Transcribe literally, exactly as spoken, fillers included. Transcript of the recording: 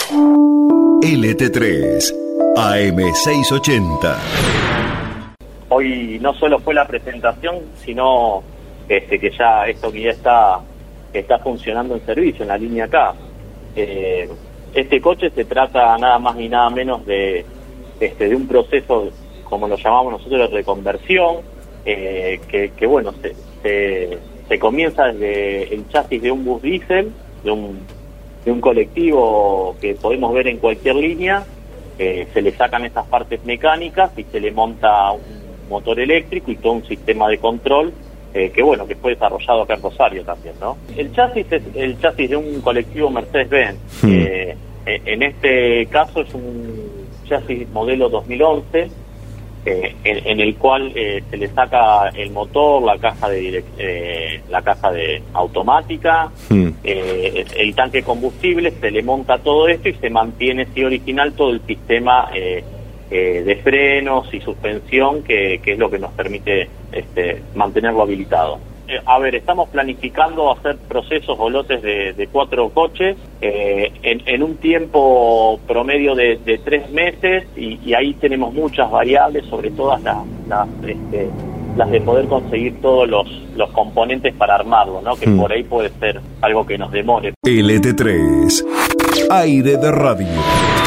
L T tres, A M seiscientos ochenta. Hoy no solo fue la presentación, sino este, que ya esta unidad está, está funcionando en servicio, en la línea K. Eh, este coche se trata nada más ni nada menos de, este, de un proceso, como lo llamamos nosotros, de reconversión, eh, que, que bueno, se, se, se comienza desde el chasis de un bus diésel, de un, de un colectivo que podemos ver en cualquier línea. Eh, se le sacan esas partes mecánicas y se le monta un motor eléctrico y todo un sistema de control eh, que bueno, que fue desarrollado acá en Rosario también, ¿no? El chasis es el chasis de un colectivo Mercedes-Benz. Hmm. Eh, en este caso es un chasis modelo dos mil once, eh, en, en el cual eh, se le saca el motor, la caja de direct, eh, la caja de automática, hmm. eh, el tanque de combustible, se le monta todo esto y se mantiene sí original todo el sistema eh, Eh, de frenos y suspensión, que, que es lo que nos permite este, mantenerlo habilitado. Eh, a ver, estamos planificando hacer procesos o lotes de, de cuatro coches eh, en, en un tiempo promedio de, de tres meses y, y ahí tenemos muchas variables, sobre todas las, las, este, las de poder conseguir todos los, los componentes para armarlo, ¿no? Que mm. por ahí puede ser algo que nos demore. L T tres, aire de radio.